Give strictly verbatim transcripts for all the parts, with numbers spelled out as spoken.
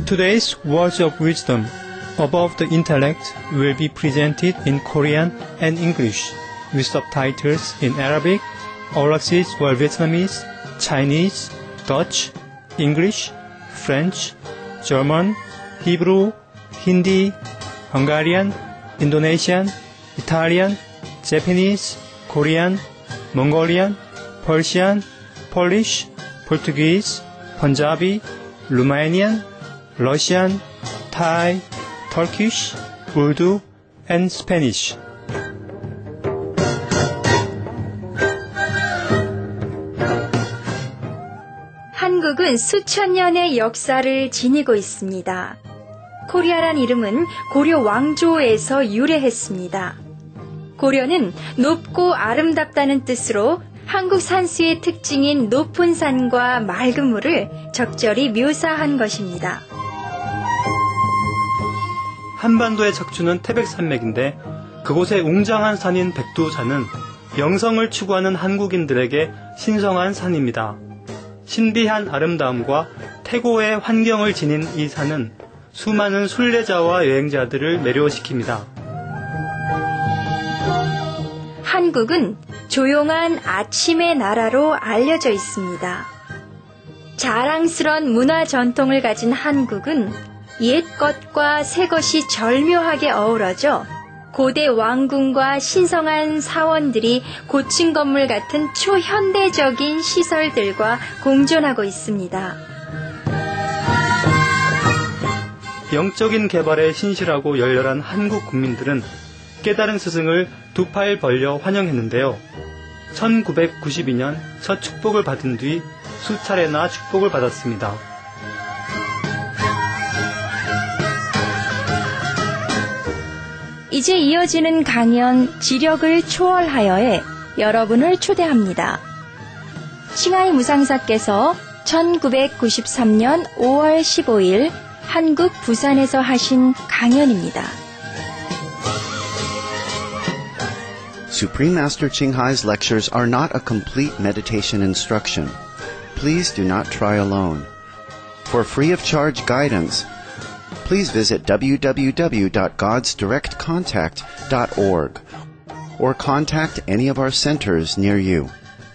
Today's words of wisdom above the intellect will be presented in Korean and English with subtitles in Arabic, overseas or Vietnamese, Chinese, Dutch, English, French, German, Hebrew, Hindi, Hungarian, Indonesian, Italian, Japanese, Korean, Mongolian, Persian, Polish, Portuguese, Punjabi, Romanian, Russian, Thai, Turkish, Urdu, and Spanish. 한국은 수천 년의 역사를 지니고 있습니다. 코리아란 이름은 고려 왕조에서 유래했습니다. 고려는 높고 아름답다는 뜻으로 한국 산수의 특징인 높은 산과 맑은 물을 적절히 묘사한 것입니다. 한반도의 척추는 태백산맥인데 그곳의 웅장한 산인 백두산은 영성을 추구하는 한국인들에게 신성한 산입니다. 신비한 아름다움과 태고의 환경을 지닌 이 산은 수많은 순례자와 여행자들을 매료시킵니다. 한국은 조용한 아침의 나라로 알려져 있습니다. 자랑스런 문화 전통을 가진 한국은 옛것과 새것이 절묘하게 어우러져 고대 왕궁과 신성한 사원들이 고층 건물 같은 초현대적인 시설들과 공존하고 있습니다. 영적인 개발에 신실하고 열렬한 한국 국민들은 깨달은 스승을 두 팔 벌려 환영했는데요. 천구백구십이 년 첫 축복을 받은 뒤 수차례나 축복을 받았습니다. 이제 이어지는 강연 지력을 초월하여에 여러분을 초대합니다. 칭하이 무상사께서 천구백구십삼 년 오월 십오일 한국 부산에서 하신 강연입니다. Supreme Master Ching Hai's lectures are not a complete meditation instruction. Please do not try alone. For free of charge guidance, please visit w w w dot gods direct contact dot org or contact any of our centers near you.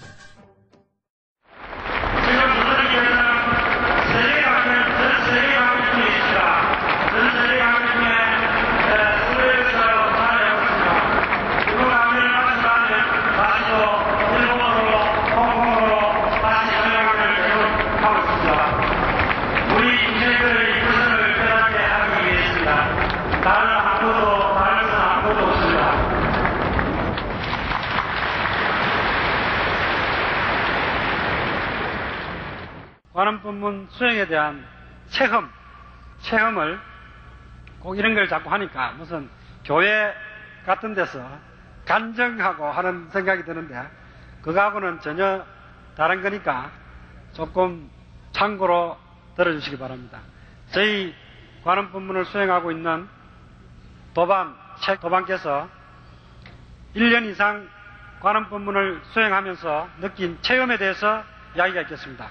관음법문 수행에 대한 체험, 체험을 꼭 이런 걸 자꾸 하니까 무슨 교회 같은 데서 간증하고 하는 생각이 드는데 그거하고는 전혀 다른 거니까 조금 참고로 들어주시기 바랍니다. 저희 관음법문을 수행하고 있는 도반, 책 도반께서 일 년 이상 관음법문을 수행하면서 느낀 체험에 대해서 이야기가 있겠습니다.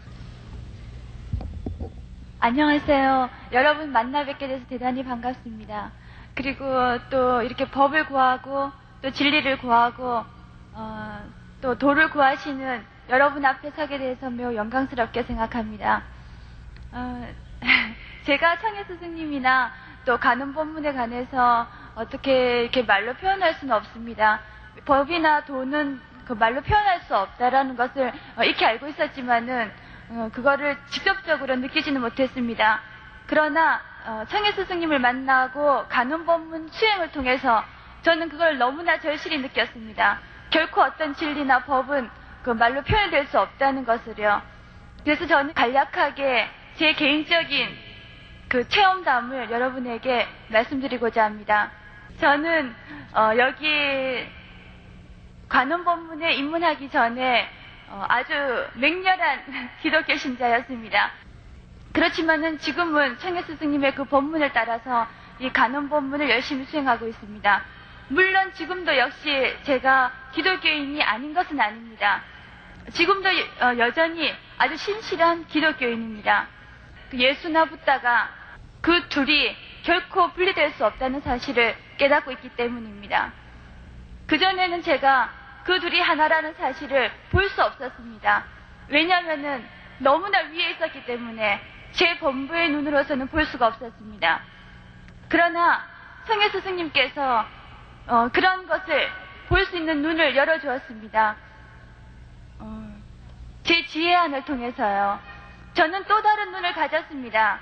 안녕하세요. 여러분 만나 뵙게 돼서 대단히 반갑습니다. 그리고 또 이렇게 법을 구하고 또 진리를 구하고 어, 또 도를 구하시는 여러분 앞에 서게 돼서 매우 영광스럽게 생각합니다. 어, 제가 창해 스승님이나 또 가는 법문에 관해서 어떻게 이렇게 말로 표현할 수는 없습니다. 법이나 도는 그 말로 표현할 수 없다라는 것을 어, 익히 알고 있었지만은 어, 그거를 직접적으로 느끼지는 못했습니다. 그러나 어, 창해 스승님을 만나고 가는 법문 수행을 통해서 저는 그걸 너무나 절실히 느꼈습니다. 결코 어떤 진리나 법은 그 말로 표현될 수 없다는 것을요. 그래서 저는 간략하게 제 개인적인 그 체험담을 여러분에게 말씀드리고자 합니다. 저는 어, 여기 관음 법문에 입문하기 전에 어, 아주 맹렬한 기독교 신자였습니다. 그렇지만은 지금은 창해 스승님의 그 법문을 따라서 이 관음 법문을 열심히 수행하고 있습니다. 물론 지금도 역시 제가 기독교인이 아닌 것은 아닙니다. 지금도 어, 여전히 아주 신실한 기독교인입니다. 그 예수나 붓다가 그 둘이 결코 분리될 수 없다는 사실을 깨닫고 있기 때문입니다. 그전에는 제가 그 둘이 하나라는 사실을 볼 수 없었습니다. 왜냐하면 너무나 위에 있었기 때문에 제 범부의 눈으로서는 볼 수가 없었습니다. 그러나 성혜 스승님께서 어, 그런 것을 볼 수 있는 눈을 열어주었습니다. 어, 제 지혜안을 통해서요. 저는 또 다른 눈을 가졌습니다.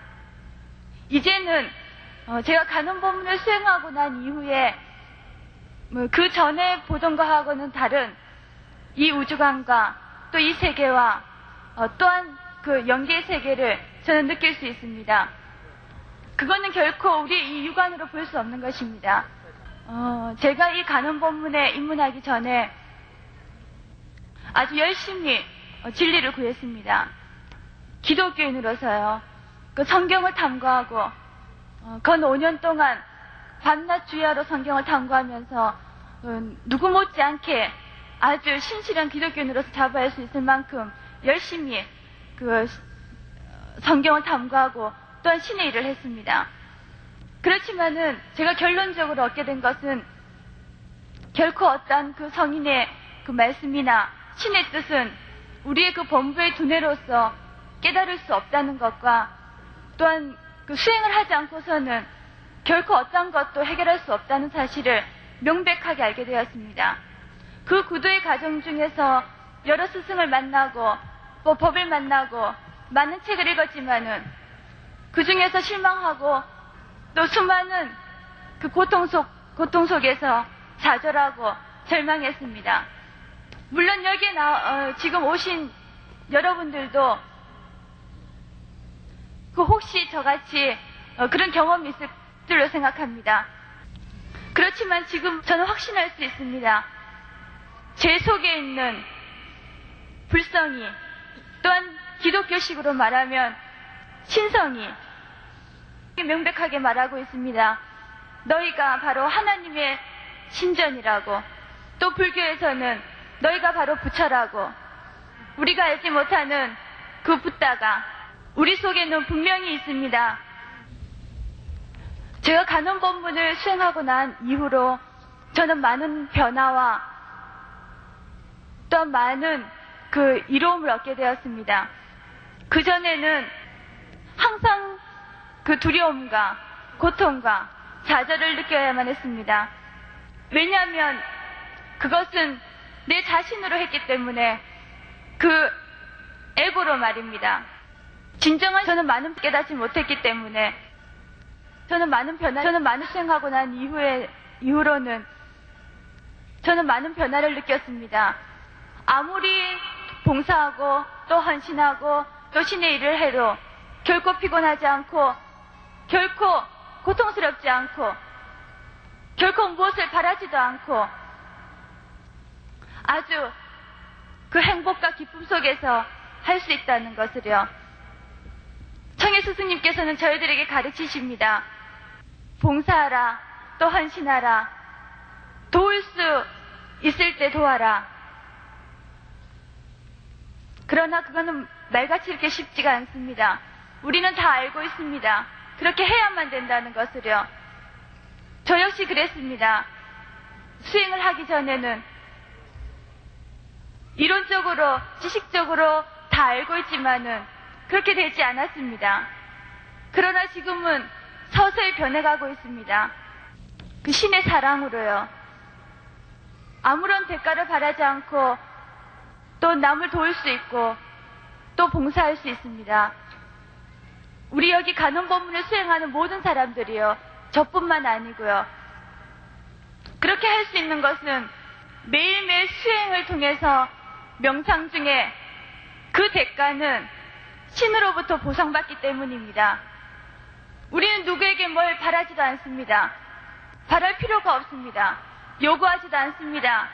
이제는 어, 제가 간원 법문을 수행하고 난 이후에 뭐 그 전에 보던 거하고는 다른 이 우주관과 또 이 세계와 어, 또한 그 영계의 세계를 저는 느낄 수 있습니다. 그거는 결코 우리 이 육안으로 볼 수 없는 것입니다. 어, 제가 이 간원 법문에 입문하기 전에 아주 열심히 어, 진리를 구했습니다. 기독교인으로서요. 그 성경을 탐구하고 어, 건 오 년 동안 밤낮 주야로 성경을 탐구하면서 어, 누구 못지않게 아주 신실한 기독교인으로서 자부할 수 있을 만큼 열심히 그 성경을 탐구하고 또한 신의 일을 했습니다. 그렇지만은 제가 결론적으로 얻게 된 것은 결코 어떠한 그 성인의 그 말씀이나 신의 뜻은 우리의 그 범부의 두뇌로서 깨달을 수 없다는 것과 또한 그 수행을 하지 않고서는 결코 어떠한 것도 해결할 수 없다는 사실을 명백하게 알게 되었습니다. 그 구도의 과정 중에서 여러 스승을 만나고 또 법을 만나고 많은 책을 읽었지만은 그 중에서 실망하고 또 수많은 그 고통 속, 고통 속에서 좌절하고 절망했습니다. 물론 여기에 나, 어, 지금 오신 여러분들도 그 혹시 저같이 어, 그런 경험이 있을 줄로 생각합니다. 그렇지만 지금 저는 확신할 수 있습니다. 제 속에 있는 불성이 또한 기독교식으로 말하면 신성이 명백하게 말하고 있습니다. 너희가 바로 하나님의 신전이라고, 또 불교에서는 너희가 바로 부처라고, 우리가 알지 못하는 그 붓다가 우리 속에는 분명히 있습니다. 제가 간원 법문을 수행하고 난 이후로 저는 많은 변화와 또 많은 그 이로움을 얻게 되었습니다. 그전에는 항상 그 두려움과 고통과 좌절을 느껴야만 했습니다. 왜냐하면 그것은 내 자신으로 했기 때문에 그 에고로 말입니다. 진정한 저는 많은 깨닫지 못했기 때문에 저는 많은 변화, 저는 많은 수행하고 난 이후에, 이후로는 저는 많은 변화를 느꼈습니다. 아무리 봉사하고 또 헌신하고 또 신의 일을 해도 결코 피곤하지 않고 결코 고통스럽지 않고 결코 무엇을 바라지도 않고 아주 그 행복과 기쁨 속에서 할 수 있다는 것을요. 청해 스승님께서는 저희들에게 가르치십니다. 봉사하라, 또 헌신하라, 도울 수 있을 때 도와라. 그러나 그거는 말같이 이렇게 쉽지가 않습니다. 우리는 다 알고 있습니다. 그렇게 해야만 된다는 것을요. 저 역시 그랬습니다. 수행을 하기 전에는 이론적으로, 지식적으로 다 알고 있지만은 그렇게 되지 않았습니다. 그러나 지금은 서서히 변해가고 있습니다. 그 신의 사랑으로요. 아무런 대가를 바라지 않고 또 남을 도울 수 있고 또 봉사할 수 있습니다. 우리 여기 간원 법문을 수행하는 모든 사람들이요. 저뿐만 아니고요. 그렇게 할 수 있는 것은 매일매일 수행을 통해서 명상 중에 그 대가는 신으로부터 보상받기 때문입니다. 우리는 누구에게 뭘 바라지도 않습니다. 바랄 필요가 없습니다. 요구하지도 않습니다.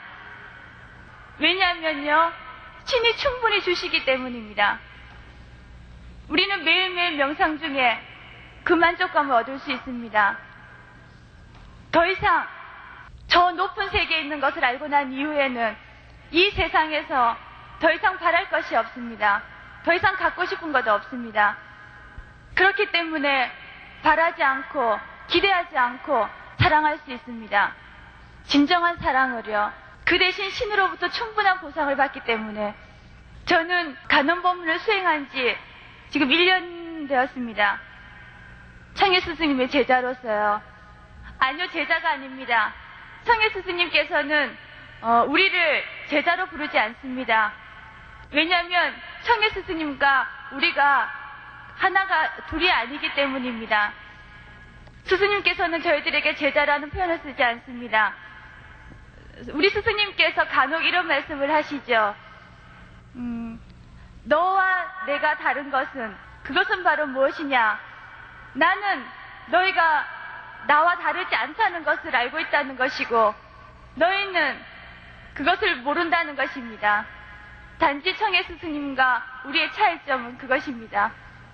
왜냐하면요, 신이 충분히 주시기 때문입니다. 우리는 매일매일 명상 중에 그 만족감을 얻을 수 있습니다. 더 이상 저 높은 세계에 있는 것을 알고 난 이후에는 이 세상에서 더 이상 바랄 것이 없습니다. 더 이상 갖고 싶은 것도 없습니다. 그렇기 때문에 바라지 않고 기대하지 않고 사랑할 수 있습니다. 진정한 사랑을요. 그 대신 신으로부터 충분한 보상을 받기 때문에 저는 간언법문을 수행한 지 지금 일 년 되었습니다. 청해 스승님의 제자로서요. 아니요, 제자가 아닙니다. 청해 스승님께서는 어, 우리를 제자로 부르지 않습니다. 왜냐하면 청해 스승님과 우리가 하나가 둘이 아니기 때문입니다. 스승님께서는 저희들에게 제자라는 표현을 쓰지 않습니다. 우리 스승님께서 간혹 이런 말씀을 하시죠. 음, 너와 내가 다른 것은 그것은 바로 무엇이냐? 나는 너희가 나와 다르지 않다는 것을 알고 있다는 것이고 너희는 그것을 모른다는 것입니다. 단지 청해 스승님과 우리의 차이점은 그것입니다.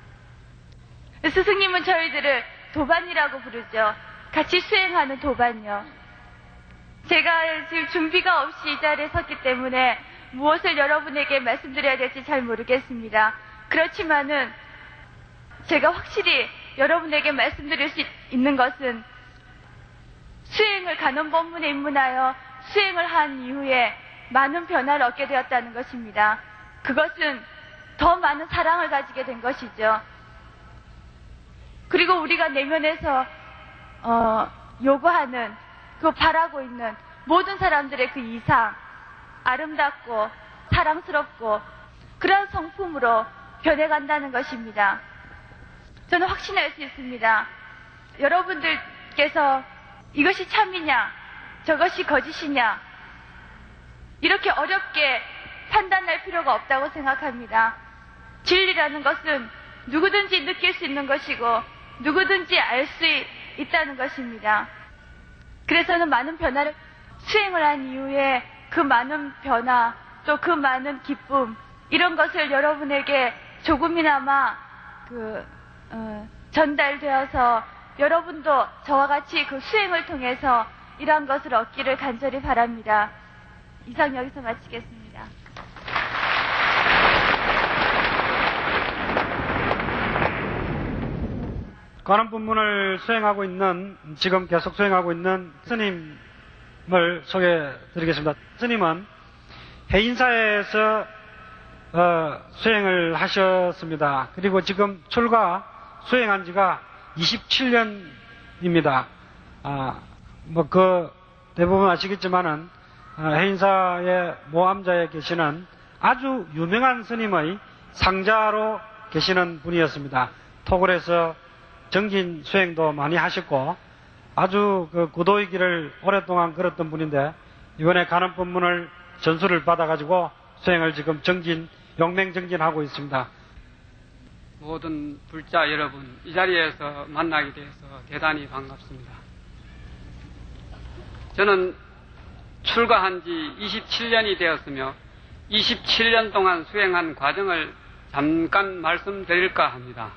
스승님은 저희들을 도반이라고 부르죠. 같이 수행하는 도반요. 제가 지금 준비가 없이 이 자리에 섰기 때문에 무엇을 여러분에게 말씀드려야 될지 잘 모르겠습니다. 그렇지만은 제가 확실히 여러분에게 말씀드릴 수 있는 것은 수행을 간언법문에 입문하여 수행을 한 이후에 많은 변화를 얻게 되었다는 것입니다. 그것은 더 많은 사랑을 가지게 된 것이죠. 그리고 우리가 내면에서 어, 요구하는 그 바라고 있는 모든 사람들의 그 이상, 아름답고 사랑스럽고 그런 성품으로 변해간다는 것입니다. 저는 확신할 수 있습니다. 여러분들께서 이것이 참이냐 저것이 거짓이냐 이렇게 어렵게 판단할 필요가 없다고 생각합니다. 진리라는 것은 누구든지 느낄 수 있는 것이고 누구든지 알 수 있다는 것입니다. 그래서 저는 많은 변화를 수행을 한 이후에 그 많은 변화 또 그 많은 기쁨 이런 것을 여러분에게 조금이나마 그 어, 전달되어서 여러분도 저와 같이 그 수행을 통해서 이러한 것을 얻기를 간절히 바랍니다. 이상 여기서 마치겠습니다. 관음법문을 수행하고 있는 지금 계속 수행하고 있는 스님을 소개해드리겠습니다. 스님은 해인사에서 어, 수행을 하셨습니다. 그리고 지금 출가 수행한 지가 이십칠 년입니다. 아, 뭐 그 대부분 아시겠지만은 어, 해인사의 모암자에 계시는 아주 유명한 스님의 상자로 계시는 분이었습니다. 토굴에서 정진 수행도 많이 하셨고 아주 그 구도의 길을 오랫동안 걸었던 분인데 이번에 간언법문을 전수를 받아가지고 수행을 지금 정진, 용맹정진하고 있습니다. 모든 불자 여러분, 이 자리에서 만나게 돼서 대단히 반갑습니다. 저는 출가한 지 이십칠 년이 되었으며 이십칠 년 동안 수행한 과정을 잠깐 말씀드릴까 합니다.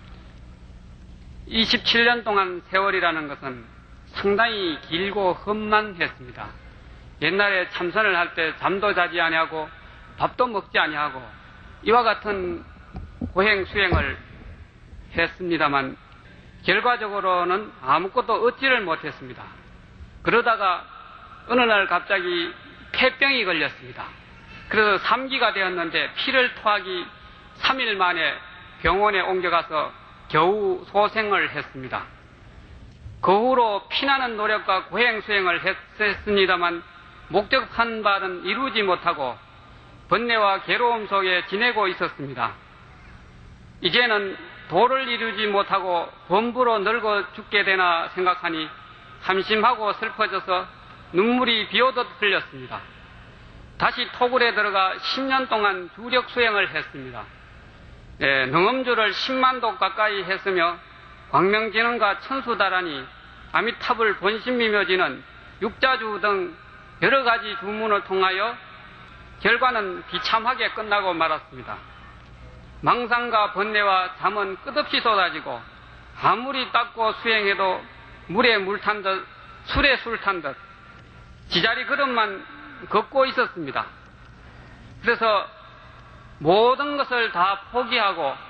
이십칠 년 동안 세월이라는 것은 상당히 길고 험난했습니다. 옛날에 참선을 할 때 잠도 자지 아니하고 밥도 먹지 아니하고 이와 같은 고행 수행을 했습니다만 결과적으로는 아무것도 얻지를 못했습니다. 그러다가 어느 날 갑자기 폐병이 걸렸습니다. 그래서 삼 기가 되었는데 피를 토하기 삼 일 만에 병원에 옮겨가서 겨우 소생을 했습니다. 그 후로 피나는 노력과 고행 수행을 했습니다만 목적한 바는 이루지 못하고 번뇌와 괴로움 속에 지내고 있었습니다. 이제는 도를 이루지 못하고 범부로 늙어 죽게 되나 생각하니 한심하고 슬퍼져서 눈물이 비오듯 흘렸습니다. 다시 토굴에 들어가 십 년 동안 주력 수행을 했습니다. 네, 능엄주를 십만 도 가까이 했으며 광명진흥과 천수다라니 아미탑을 본심미묘지는 육자주 등 여러 가지 주문을 통하여 결과는 비참하게 끝나고 말았습니다. 망상과 번뇌와 잠은 끝없이 쏟아지고 아무리 닦고 수행해도 물에 물 탄 듯 술에 술 탄 듯 지자리 걸음만 걷고 있었습니다. 그래서 모든 것을 다 포기하고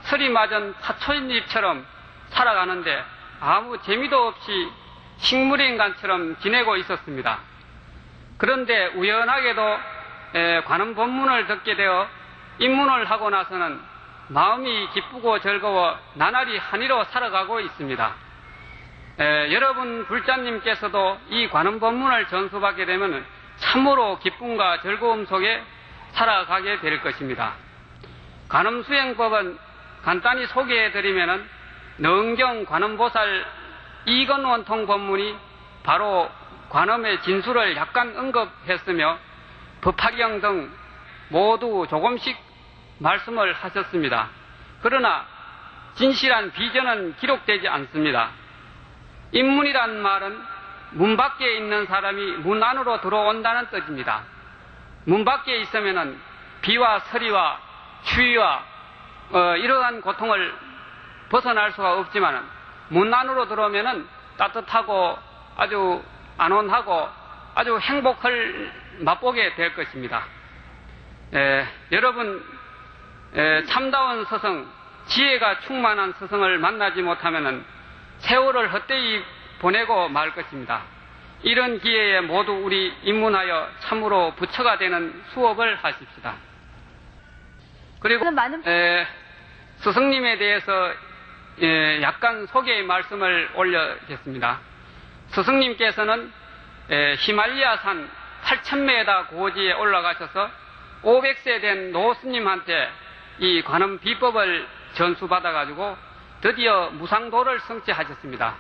설이 맞은 타초인입처럼 살아가는데 아무 재미도 없이 식물인간처럼 지내고 있었습니다. 그런데 우연하게도 관음 법문을 듣게 되어 입문을 하고 나서는 마음이 기쁘고 즐거워 나날이 한이로 살아가고 있습니다. 에, 여러분 불자님께서도 이 관음 법문을 전수받게 되면 참으로 기쁨과 즐거움 속에 살아가게 될 것입니다. 관음 수행법은 간단히 소개해드리면 능경 관음보살 이건원통 법문이 바로 관음의 진수를 약간 언급했으며 법화경 등 모두 조금씩 말씀을 하셨습니다. 그러나 진실한 비전은 기록되지 않습니다. 입문이란 말은 문 밖에 있는 사람이 문 안으로 들어온다는 뜻입니다. 문 밖에 있으면은 비와 서리와 추위와 어, 이러한 고통을 벗어날 수가 없지만 문 안으로 들어오면은 따뜻하고 아주 안온하고 아주 행복을 맛보게 될 것입니다. 에, 여러분 에, 참다운 스승, 지혜가 충만한 스승을 만나지 못하면은 세월을 헛되이 보내고 말 것입니다. 이런 기회에 모두 우리 입문하여 참으로 부처가 되는 수업을 하십시다. 그리고 많은... 에, 스승님에 대해서 에, 약간 소개의 말씀을 올리겠습니다. 스승님께서는 에, 히말리아산 팔천 미터 고지에 올라가셔서 오백 세 된 노스님한테 이 관음 비법을 전수받아가지고 드디어 무상도를 성취하셨습니다.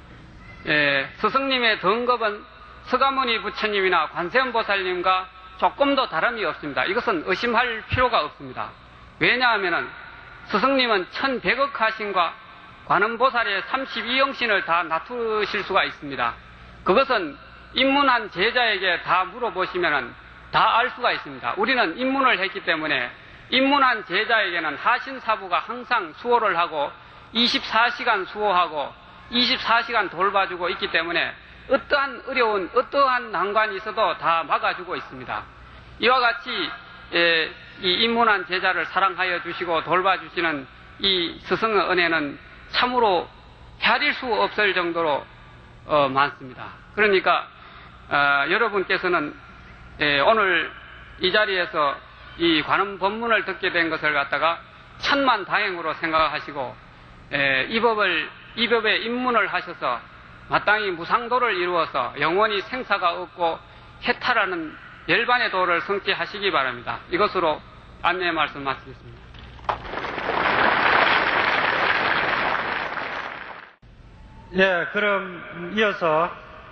에, 스승님의 등급은 서가모니 부처님이나 관세음보살님과 조금도 다름이 없습니다. 이것은 의심할 필요가 없습니다. 왜냐하면 스승님은 천백억 하신과 관음보살의 삼십이 영신을 다 나투실 수가 있습니다. 그것은 입문한 제자에게 다 물어보시면 다 알 수가 있습니다. 우리는 입문을 했기 때문에 입문한 제자에게는 하신사부가 항상 수호를 하고 이십사 시간 수호하고 이십사 시간 돌봐주고 있기 때문에 어떠한 어려운 어떠한 난관이 있어도 다 막아주고 있습니다. 이와 같이 에, 이 입문한 제자를 사랑하여 주시고 돌봐주시는 이 스승의 은혜는 참으로 헤아릴 수 없을 정도로 어, 많습니다. 그러니까 어, 여러분께서는 에, 오늘 이 자리에서 이 관음 법문을 듣게 된 것을 갖다가 천만 다행으로 생각하시고 에, 이 법을 이 법에 입문을 하셔서 마땅히 무상도를 이루어서 영원히 생사가 없고 해탈하는 열반의 도를 성취하시기 바랍니다. 이것으로 안내 말씀 마치겠습니다. 예, 그럼 이어서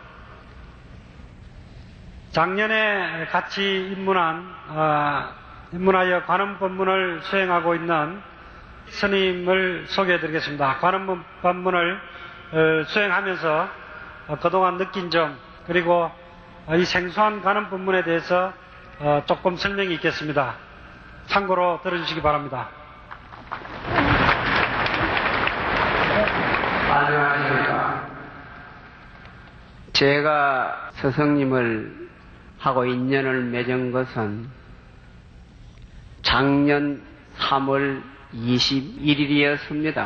작년에 같이 입문한 어, 입문하여 관음 법문을 수행하고 있는 스님을 소개해드리겠습니다. 관음 법문을 어, 수행하면서 어, 그동안 느낀 점 그리고 어, 이 생소한 관음 법문에 대해서 어, 조금 설명이 있겠습니다. 참고로 들어주시기 바랍니다. 안녕하십니까. 제가 스승님을 하고 인연을 맺은 것은 작년 삼월 이십일일이었습니다.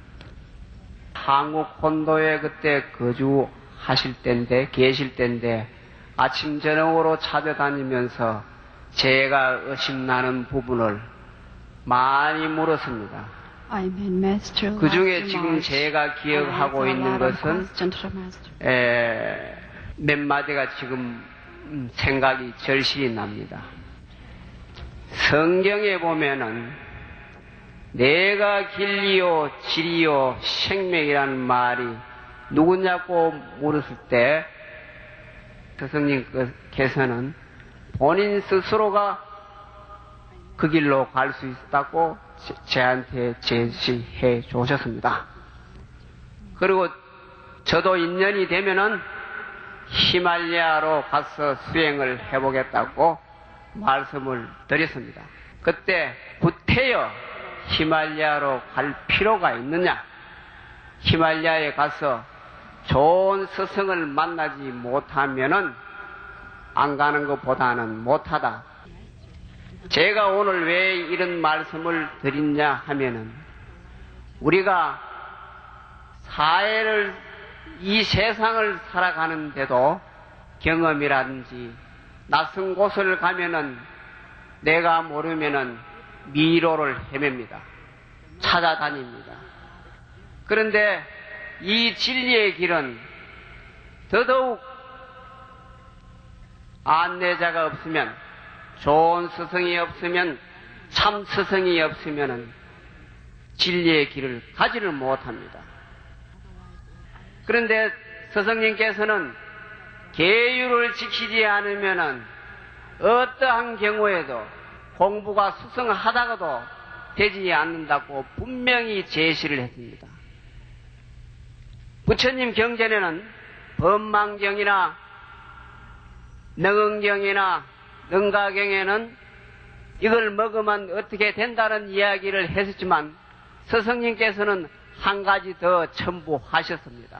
한국 본도에 그때 거주하실 때인데, 계실 때인데, 아침 저녁으로 찾아다니면서 제가 의심나는 부분을 많이 물었습니다. 그 중에 지금 제가 기억하고 있는 것은 에, 몇 마디가 지금 생각이 절실히 납니다. 성경에 보면은 내가 길이요 질이요 생명이라는 말이 누구냐고 물었을 때 스승님께서는 본인 스스로가 그 길로 갈 수 있다고 제한테 제시해 주셨습니다. 그리고 저도 인연이 되면은 히말라야로 가서 수행을 해보겠다고 말씀을 드렸습니다. 그때 구태여 히말라야로 갈 필요가 있느냐? 히말라야에 가서 좋은 스승을 만나지 못하면은 안 가는 것보다는 못하다. 제가 오늘 왜 이런 말씀을 드리냐 하면은 우리가 사회를, 이 세상을 살아가는데도 경험이라든지 낯선 곳을 가면은 내가 모르면은 미로를 헤맵니다. 찾아다닙니다. 그런데 이 진리의 길은 더더욱 안내자가 없으면, 좋은 스승이 없으면, 참 스승이 없으면 진리의 길을 가지를 못합니다. 그런데 스승님께서는 계율을 지키지 않으면 어떠한 경우에도 공부가 수승하다가도 되지 않는다고 분명히 제시를 했습니다. 부처님 경전에는 법망경이나 능응경이나 능가경에는 이걸 먹으면 어떻게 된다는 이야기를 했었지만 스승님께서는 한 가지 더 첨부하셨습니다.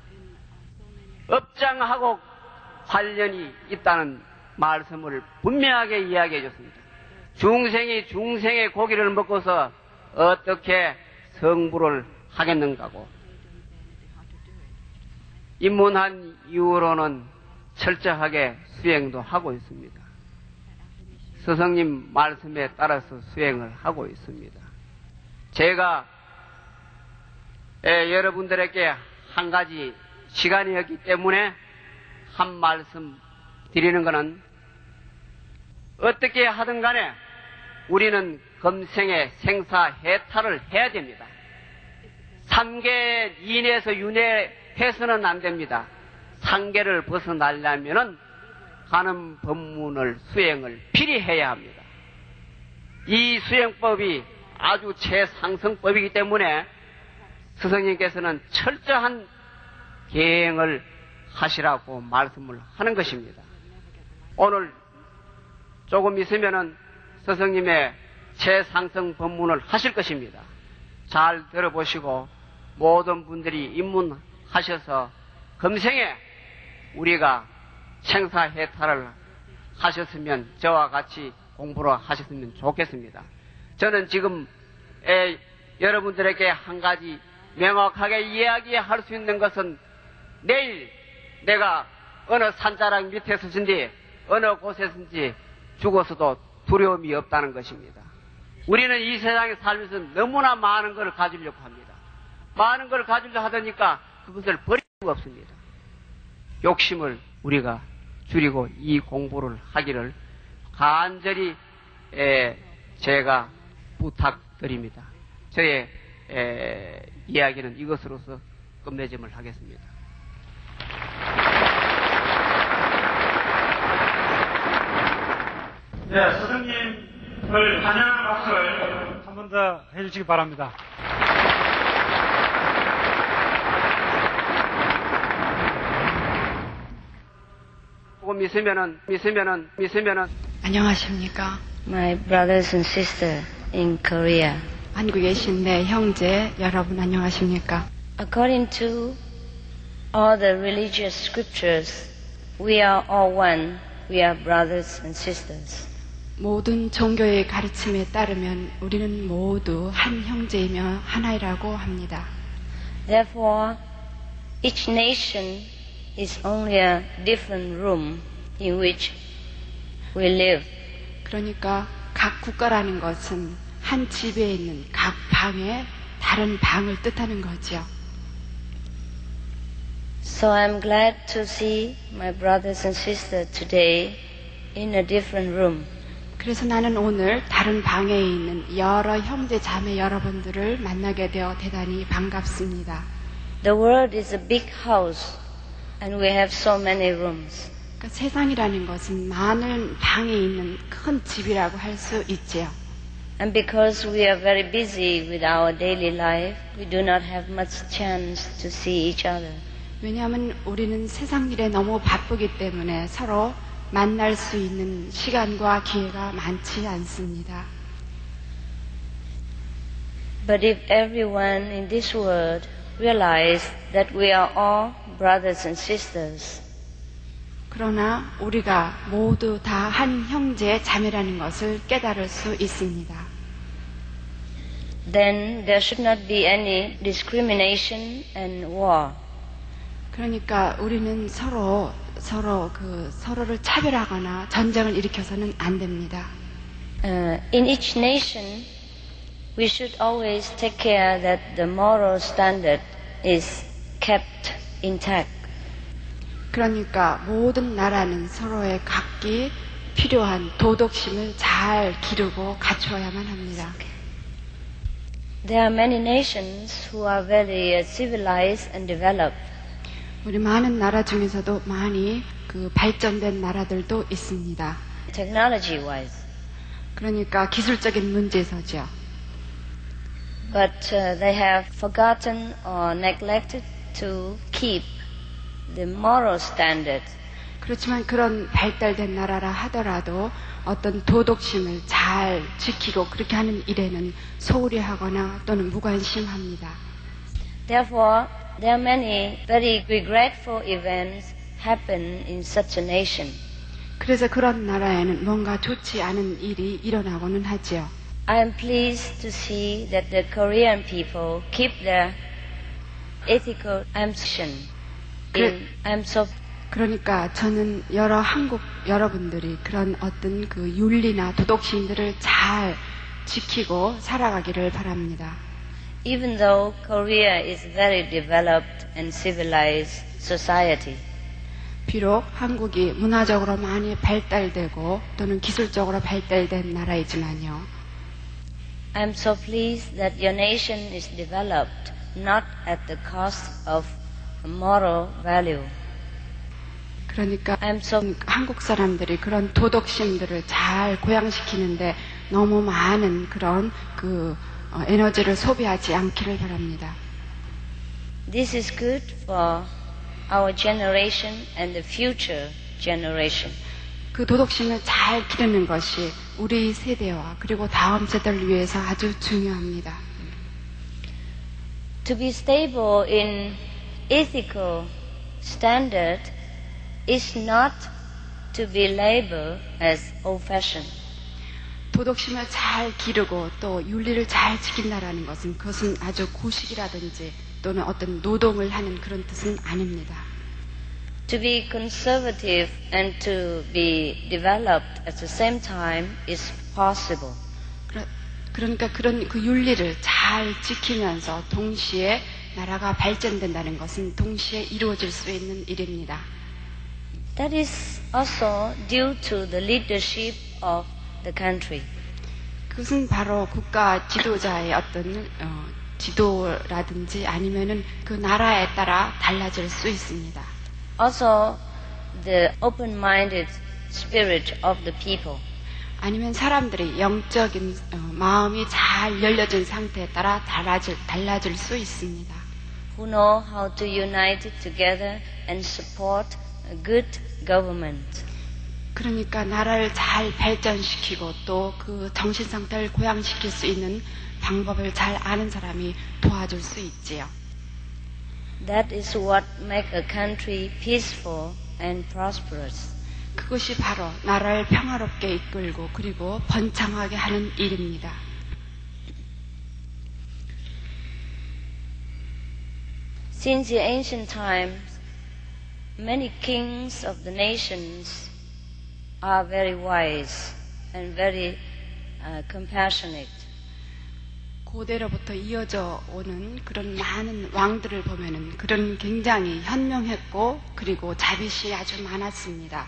업장하고 관련이 있다는 말씀을 분명하게 이야기해 줬습니다. 중생이 중생의 고기를 먹고서 어떻게 성불을 하겠는가고, 입문한 이후로는 철저하게 수행도 하고 있습니다. 스승님 말씀에 따라서 수행을 하고 있습니다. 제가 에, 여러분들에게 한 가지 시간이었기 때문에 한 말씀 드리는 것은, 어떻게 하든 간에 우리는 금생에 생사해탈을 해야 됩니다. 삼계 이내에서 윤회해서는 안 됩니다. 상계를 벗어나려면은 가는 법문을 수행을 필히 해야 합니다. 이 수행법이 아주 최상승법이기 때문에 스승님께서는 철저한 계행을 하시라고 말씀을 하는 것입니다. 오늘 조금 있으면은 스승님의 최상승 법문을 하실 것입니다. 잘 들어보시고 모든 분들이 입문하셔서 금생에 우리가 생사해탈을 하셨으면 저와 같이 공부를 하셨으면 좋겠습니다. 저는 지금 에, 여러분들에게 한 가지 명확하게 이야기할 수 있는 것은, 내일 내가 어느 산자락 밑에 서든지 어느 곳에서든지 죽어서도 두려움이 없다는 것입니다. 우리는 이 세상에 살면서 너무나 많은 걸 가지려고 합니다. 많은 걸 가지려고 하다니까 그것을 버릴 수가 없습니다. 욕심을 우리가 줄이고 이 공부를 하기를 간절히 에, 제가 부탁드립니다. 저의 에, 이야기는 이것으로서 끝맺음을 하겠습니다. 네, 스승님을 환영하는 박수를 한 번 더 해주시기 바랍니다. 조금 있으면은, 있으면은, 있으면은. 안녕하십니까. My brothers and sisters in Korea. 한국에 계신 내 형제 여러분 안녕하십니까. According to all the religious scriptures, we are all one. We are brothers and sisters. 모든 종교의 가르침에 따르면 우리는 모두 한 형제이며 하나이라고 합니다. Therefore, each nation is only a different room in which we live. 그러니까 각 국가라는 것은 한 집에 있는 각 방에 다른 방을 뜻하는 거죠. So I'm glad to see my brothers and sisters today in a different room. 그래서 나는 오늘 다른 방에 있는 여러 형제 자매 여러분들을 만나게 되어 대단히 반갑습니다. The world is a big house and we have so many rooms. 그러니까 세상이라는 것은 많은 방에 있는 큰 집이라고 할 수 있지요. And because we are very busy with our daily life, we do not have much chance to see each other. 왜냐하면 우리는 세상 일에 너무 바쁘기 때문에 서로 만날 수 있는 시간과 기회가 많지 않습니다. But if everyone in this world realize that we are all brothers and sisters, 그러나 우리가 모두 다 한 형제 자매라는 것을 깨달을 수 있습니다. then there should not be any discrimination and war. 그러니까 우리는 서로 서로 그 서로를 차별하거나 전쟁을 일으켜서는 안 됩니다. Uh, in each nation, we should always take care that the moral standard is kept intact. 그러니까 모든 나라는 서로의 각기 필요한 도덕심을 잘 기르고 갖추어야만 합니다. There are many nations who are very uh, civilized and developed. 우리 많은 나라 중에서도 많이 그 발전된 나라들도 있습니다. Technology-wise. 그러니까 기술적인 문제에서죠. But uh, they have forgotten or neglected to keep the moral standard. 그렇지만 그런 발달된 나라라 하더라도 어떤 도덕심을 잘 지키고 그렇게 하는 일에는 소홀히 하거나 또는 무관심합니다. Therefore, there are many very regretful events happen in such a nation. 그래서 그런 나라에는 뭔가 좋지 않은 일이 일어나고는 하지요. I am pleased to see that the Korean people keep their ethical ambition. In, I'm so 그러니까 저는 여러 한국 여러분들이 그런 어떤 그 윤리나 도덕심들을 잘 지키고 살아가기를 바랍니다. Even though Korea is very developed and civilized society, 비록 한국이 문화적으로 많이 발달되고 또는 기술적으로 발달된 나라이지만요. I'm so pleased that your nation is developed not at the cost of moral value. 그러니까 I'm so 한국 사람들이 그런 도덕심들을 잘 고양시키는데 너무 많은 그런 그 어, 에너지를 소비하지 않기를 바랍니다. This is good for our generation and the future generation. 그 도덕심을 잘 기르는 것이 우리 세대와 그리고 다음 세대를 위해서 아주 중요합니다. To be stable in ethical standard is not to be labeled as old-fashioned. 도덕심을 잘 기르고 또 윤리를 잘 지킨다라는 것은 그것은 아주 구식이라든지 또는 어떤 노동을 하는 그런 뜻은 아닙니다. To be conservative and to be developed at the same time is possible. 그러, 그러니까 그런 그 윤리를 잘 지키면서 동시에 나라가 발전된다는 것은 동시에 이루어질 수 있는 일입니다. That is also due to the leadership of the country. 그것은 바로 국가 지도자의 어떤 어, 지도라든지 아니면은 그 나라에 따라 달라질 수 있습니다. Also, the open-minded spirit of the people. 아니면 사람들이 영적인 어, 마음이 잘 열려진 상태에 따라 달라질, 달라질 수 있습니다. Who know how to unite it together and support a good government. 그러니까 나라를 잘 발전시키고 또 그 정신 상태를 고양시킬 수 있는 방법을 잘 아는 사람이 도와줄 수 있지요. That is what makes a country peaceful and prosperous. 그것이 바로 나라를 평화롭게 이끌고 그리고 번창하게 하는 일입니다. Since the ancient times, many kings of the nations are very wise and very uh, compassionate. 고대로부터 이어져 오는 그런 많은 왕들을 보면은 그런 굉장히 현명했고 그리고 자비시 아주 많았습니다.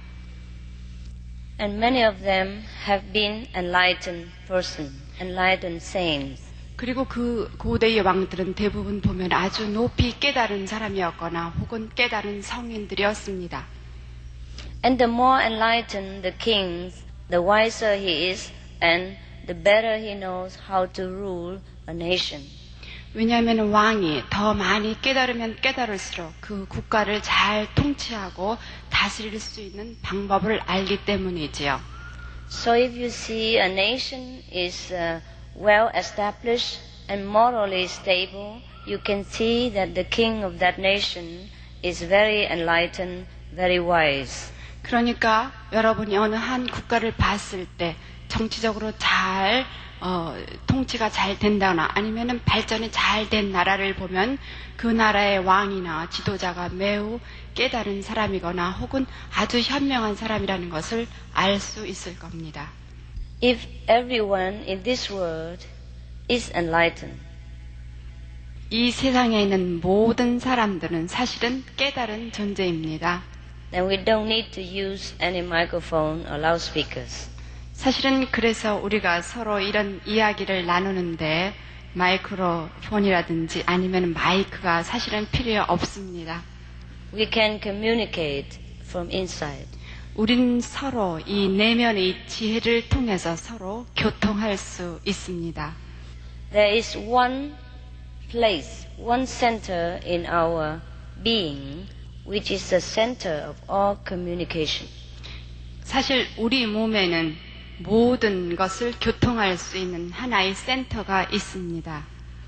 And many of them have been enlightened persons, enlightened saints. 그리고 그 고대의 왕들은 대부분 보면 아주 높이 깨달은 사람이었거나 혹은 깨달은 성인들이었습니다. And the more enlightened the kings, the wiser he is and the better he knows how to rule a nation. 왜냐하면 왕이 더 많이 깨달으면 깨달을수록 그 국가를 잘 통치하고 다스릴 수 있는 방법을 알기 때문이지요. So if you see a nation is uh, well established and morally stable, you can see that the king of that nation is very enlightened, very wise. 그러니까 여러분이 어느 한 국가를 봤을 때 정치적으로 잘 어, 통치가 잘 된다거나 아니면은 발전이 잘 된 나라를 보면 그 나라의 왕이나 지도자가 매우 깨달은 사람이거나 혹은 아주 현명한 사람이라는 것을 알 수 있을 겁니다. If everyone in this world is enlightened, 이 세상에 있는 모든 사람들은 사실은 깨달은 존재입니다. then we don't need to use any microphone or loudspeakers. 사실은 그래서 우리가 서로 이런 이야기를 나누는데 마이크로폰이라든지 아니면 마이크가 사실은 필요 없습니다. We can communicate from inside. 우린 서로 이 내면의 지혜를 통해서 서로 교통할 수 있습니다. There is one place, one center in our being, which is the center of all communication. 사실 우리 몸에는 모든 것을 교통할 수 있는 하나의 센터가 있습니다.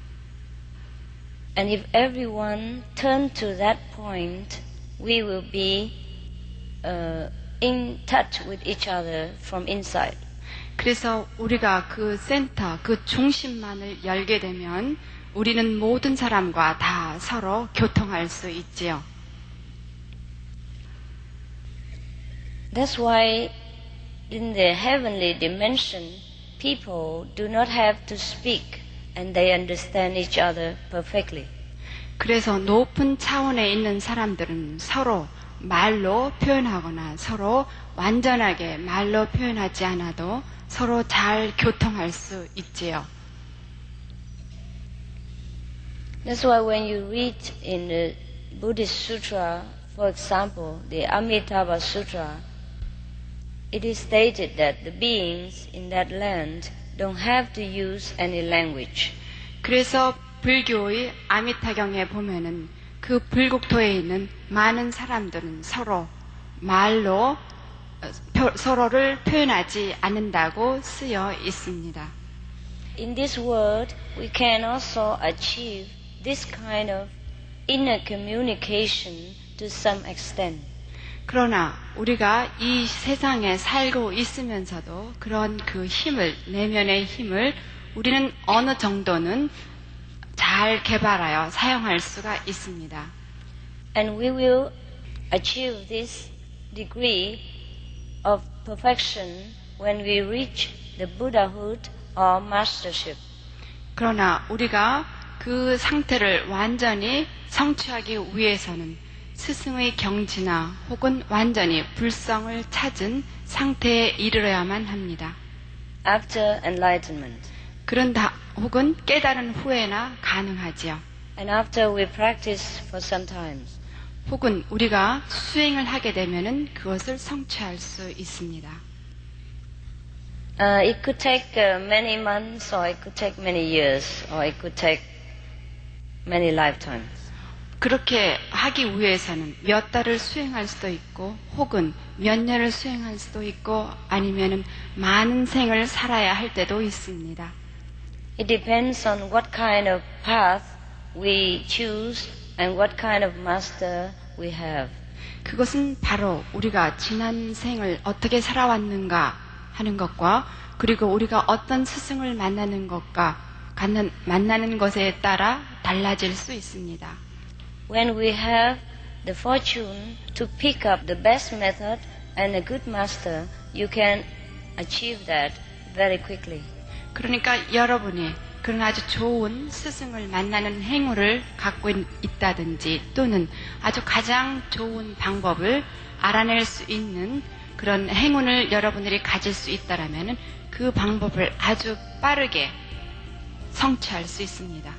And if everyone turn to that point, we will be uh, in touch with each other from inside. 그래서 우리가 그 센터, 그 중심만을 열게 되면 우리는 모든 사람과 다 서로 교통할 수 있지요. That's why in the heavenly dimension, people do not have to speak and they understand each other perfectly. 그래서 높은 차원에 있는 사람들은 서로 말로 표현하거나 서로 완전하게 말로 표현하지 않아도 서로 잘 교통할 수 있지요. That's why when you read in the Buddhist Sutra, for example, the Amitabha Sutra, it is stated that the beings in that land don't have to use any language. 그래서 불교의 아미타경에 보면은 그 불국토에 있는 많은 사람들은 서로 말로 표, 서로를 표현하지 않는다고 쓰여 있습니다. In this world, we can also achieve this kind of inner communication to some extent. 그러나 우리가 이 세상에 살고 있으면서도 그런 그 힘을, 내면의 힘을 우리는 어느 정도는 잘 개발하여 사용할 수가 있습니다. And we will achieve this degree of perfection when we reach the Buddhahood or mastership. 그러나 우리가 그 상태를 완전히 성취하기 위해서는 스승의 경지나 혹은 완전히 불성을 찾은 상태에 이르러야만 합니다. After enlightenment. 그런 다, 혹은 깨달은 후에나 가능하지요. And after we practice for some time. 혹은 우리가 수행을 하게 되면은 그것을 성취할 수 있습니다. Uh, it could take uh, many months, or it could take many years, or it could take many lifetimes. 그렇게 하기 위해서는 몇 달을 수행할 수도 있고 혹은 몇 년을 수행할 수도 있고 아니면은 많은 생을 살아야 할 때도 있습니다. It depends on what kind of path we choose and what kind of master we have. 그것은 바로 우리가 지난 생을 어떻게 살아왔는가 하는 것과 그리고 우리가 어떤 스승을 만나는 것과 만나는 것에 따라 달라질 수 있습니다. When we have the fortune to pick up the best method and a good master, you can achieve that very quickly. 그러니까 여러분이 그런 아주 좋은 스승을 만나는 행운을 갖고 있다든지 또는 아주 가장 좋은 방법을 알아낼 수 있는 그런 행운을 여러분들이 가질 수 있다라면 그 방법을 아주 빠르게 성취할 수 있습니다.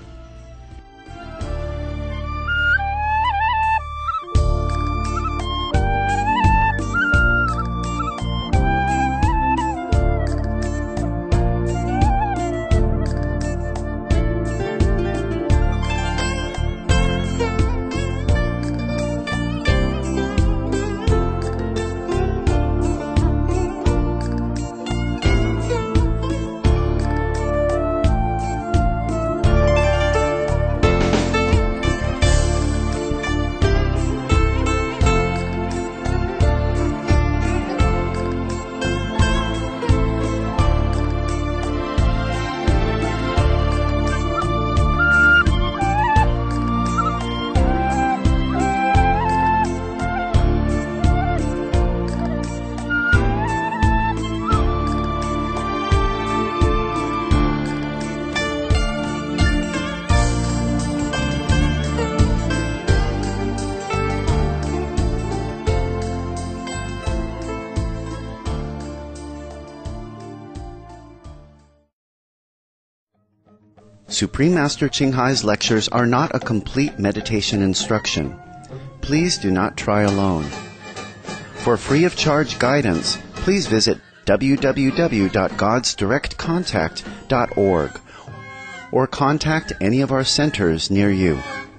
Supreme Master Ching Hai's lectures are not a complete meditation instruction. Please do not try alone. For free of charge guidance, please visit w w w dot gods direct contact dot org or contact any of our centers near you.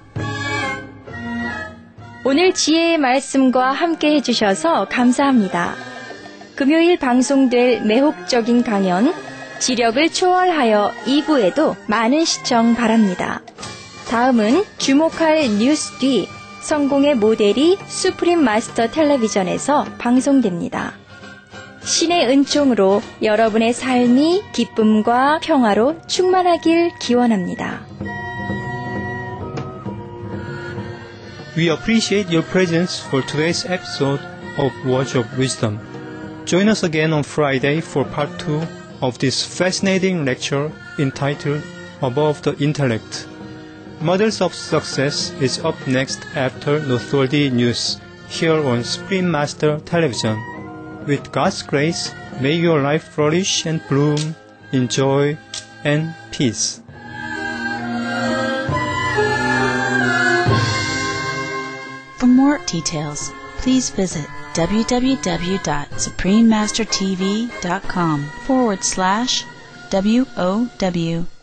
오늘 지혜의 말씀과 함께 해주셔서 감사합니다. 금요일 방송될 매혹적인 강연 지력을 초월하여 이 부에도 많은 시청 바랍니다. 다음은 주목할 뉴스 뒤 성공의 모델이 수프림 마스터 텔레비전에서 방송됩니다. 신의 은총으로 여러분의 삶이 기쁨과 평화로 충만하길 기원합니다. We appreciate your presence for today's episode of Words of Wisdom. Join us again on Friday for part two of this fascinating lecture entitled Above the Intellect. Mothers of Success is up next after Noteworthy News here on Supreme Master Television. With God's grace, may your life flourish and bloom in joy and peace. For more details, please visit www.suprememastertv.com forward slash WOW.